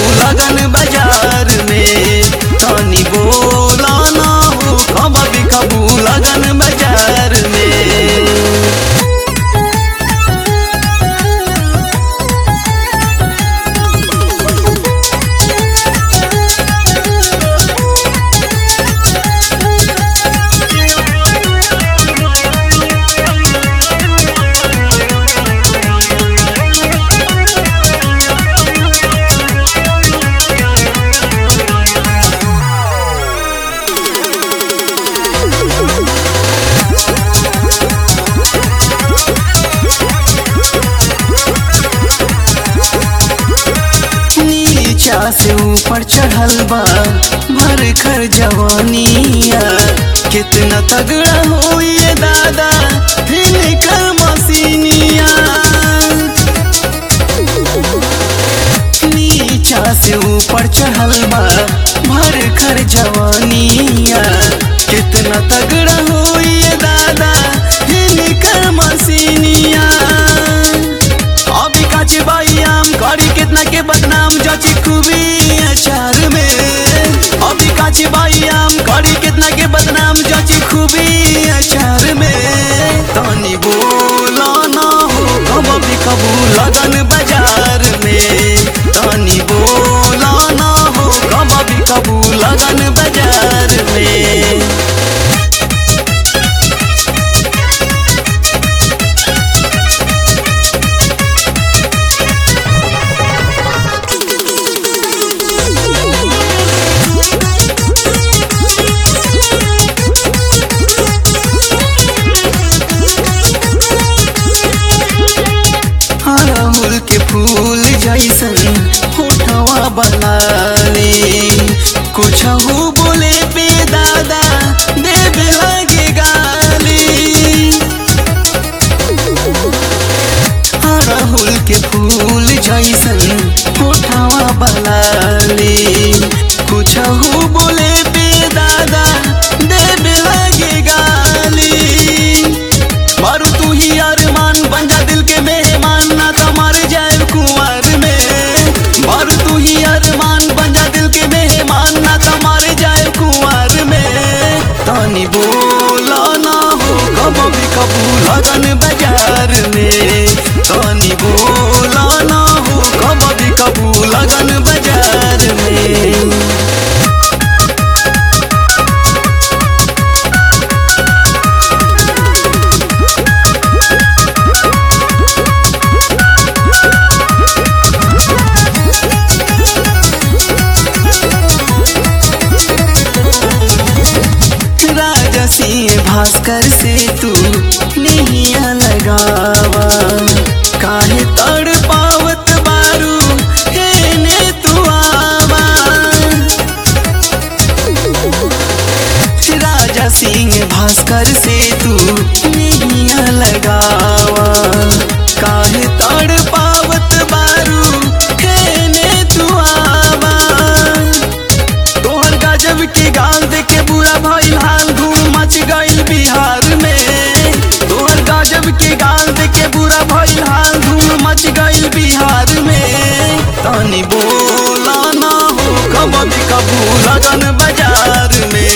लगन बाजार में। तनी बोला ना हो कब भी कबू लगन बाजार में। नीचा से ऊपर चढ़ल बा भर कर जवानिया। कितना तगड़ा हो ये दादा हिलकर मसीनिया। नीचा से ऊपर चढ़ल बा भर कर जवानिया। कितना तगड़ा हो ये दादा हिलकर मसीनिया। अभी काचे बायाम करी कितना के बदनाम जाची खूबी अचार में। अभी काचे बायाम करी कितना के बदनाम जाची खूबी अचार में। तनी बोला ना हो कब भी कबू लगन बाजार में। तनी बोला ना हो कब भी कबू लगन बाजार में। अड़हुल के फूल जैसन होठवा बनाले। कुछ हो बोले पे दादा देवे लगे गाली। अड़हुल के फूल जैसन होठवा बनाले। कुछ हो बोले पे दादा देवे लगे गाली। मारू तू ही अरमान बन जा दिल के मेहमान ना तो मर जाए कुंवर में। मारू तू ही अरमान बन जा दिल के मेहमान ना तो मर जाए कुंवर में। तनी बोला ना हो कब भी कबू लगन बाजार में। तनी बोला ना हो कब भी कबू लगन बाजार में। सिंह भास्कर से तू नैया लगावा। काहे तड़ पावत बारू हेने तू आवा। राजा सिंह भास्कर से तू नैया लगावा। काहे तड़ पावत बारू हेने तू आवा। तोहर गजब के गाल देके बुरा भइल हाल धूम मच गइल बिहार में। तोहर गजब के गाल देके बुरा भइल हाल धूम मच गइल बिहार में। तनी बोला ना हो कब भी कबू लगन बाजार में।